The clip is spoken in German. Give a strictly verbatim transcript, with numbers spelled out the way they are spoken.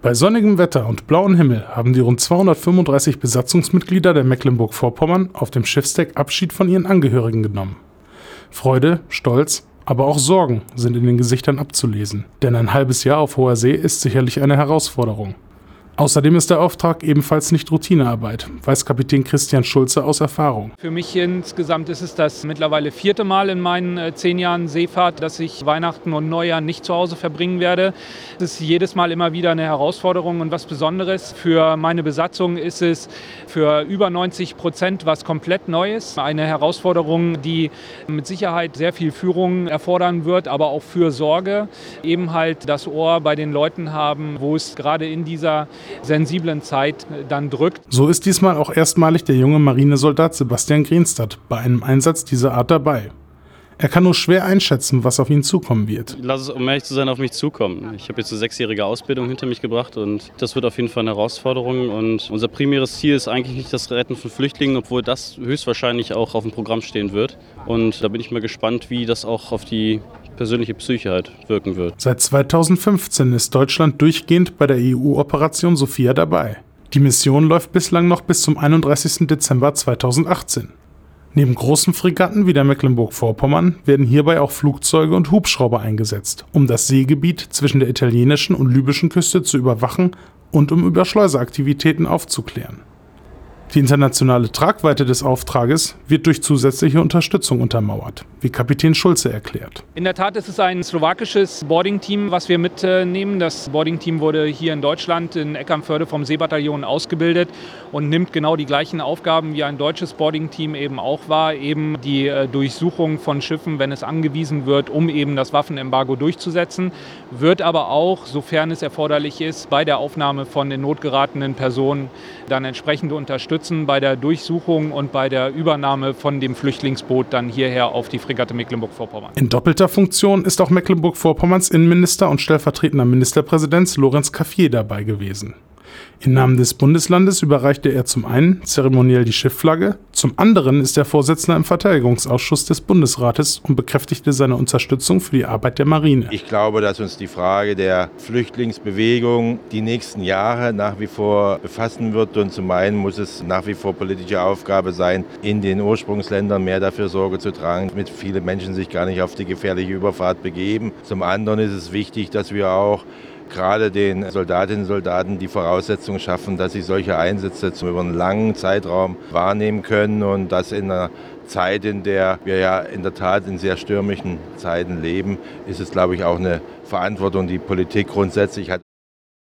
Bei sonnigem Wetter und blauem Himmel haben die rund zweihundertfünfunddreißig Besatzungsmitglieder der Mecklenburg-Vorpommern auf dem Schiffsdeck Abschied von ihren Angehörigen genommen. Freude, Stolz, aber auch Sorgen sind in den Gesichtern abzulesen, denn ein halbes Jahr auf hoher See ist sicherlich eine Herausforderung. Außerdem ist der Auftrag ebenfalls nicht Routinearbeit, weiß Kapitän Christian Schulze aus Erfahrung. Für mich insgesamt ist es das mittlerweile vierte Mal in meinen äh, zehn Jahren Seefahrt, dass ich Weihnachten und Neujahr nicht zu Hause verbringen werde. Es ist jedes Mal immer wieder eine Herausforderung und was Besonderes. Für meine Besatzung ist es für über neunzig Prozent was komplett Neues. Eine Herausforderung, die mit Sicherheit sehr viel Führung erfordern wird, aber auch Fürsorge. Eben halt das Ohr bei den Leuten haben, wo es gerade in dieser sensiblen Zeit dann drückt. So ist diesmal auch erstmalig der junge Marinesoldat Sebastian Greenstadt bei einem Einsatz dieser Art dabei. Er kann nur schwer einschätzen, was auf ihn zukommen wird. Lass es, um ehrlich zu sein, auf mich zukommen. Ich habe jetzt eine sechsjährige Ausbildung hinter mich gebracht und das wird auf jeden Fall eine Herausforderung. Und unser primäres Ziel ist eigentlich nicht das Retten von Flüchtlingen, obwohl das höchstwahrscheinlich auch auf dem Programm stehen wird. Und da bin ich mal gespannt, wie das auch auf die persönliche Psyche halt wirken wird. Seit zweitausendfünfzehn ist Deutschland durchgehend bei der E U-Operation Sophia dabei. Die Mission läuft bislang noch bis zum einunddreißigsten Dezember zweitausendachtzehn. Neben großen Fregatten wie der Mecklenburg-Vorpommern werden hierbei auch Flugzeuge und Hubschrauber eingesetzt, um das Seegebiet zwischen der italienischen und libyschen Küste zu überwachen und um über Schleuseraktivitäten aufzuklären. Die internationale Tragweite des Auftrages wird durch zusätzliche Unterstützung untermauert, wie Kapitän Schulze erklärt. In der Tat ist es ein slowakisches Boarding-Team, was wir mitnehmen. Das Boarding-Team wurde hier in Deutschland in Eckernförde vom Seebataillon ausgebildet und nimmt genau die gleichen Aufgaben, wie ein deutsches Boarding-Team eben auch war, eben die Durchsuchung von Schiffen, wenn es angewiesen wird, um eben das Waffenembargo durchzusetzen, wird aber auch, sofern es erforderlich ist, bei der Aufnahme von in Not geratenen Personen dann entsprechende Unterstützung bei der Durchsuchung und bei der Übernahme von dem Flüchtlingsboot dann hierher auf die Fregatte Mecklenburg-Vorpommern. In doppelter Funktion ist auch Mecklenburg-Vorpommerns Innenminister und stellvertretender Ministerpräsident Lorenz Cafier dabei gewesen. Im Namen des Bundeslandes überreichte er zum einen zeremoniell die Schiffflagge, zum anderen ist er Vorsitzender im Verteidigungsausschuss des Bundesrates und bekräftigte seine Unterstützung für die Arbeit der Marine. Ich glaube, dass uns die Frage der Flüchtlingsbewegung die nächsten Jahre nach wie vor befassen wird und zum einen muss es nach wie vor politische Aufgabe sein, in den Ursprungsländern mehr dafür Sorge zu tragen, damit viele Menschen sich gar nicht auf die gefährliche Überfahrt begeben. Zum anderen ist es wichtig, dass wir auch gerade den Soldatinnen und Soldaten die Voraussetzungen schaffen, dass sie solche Einsätze über einen langen Zeitraum wahrnehmen können und das in einer Zeit, in der wir ja in der Tat in sehr stürmischen Zeiten leben, ist es, glaube ich, auch eine Verantwortung, die Politik grundsätzlich hat.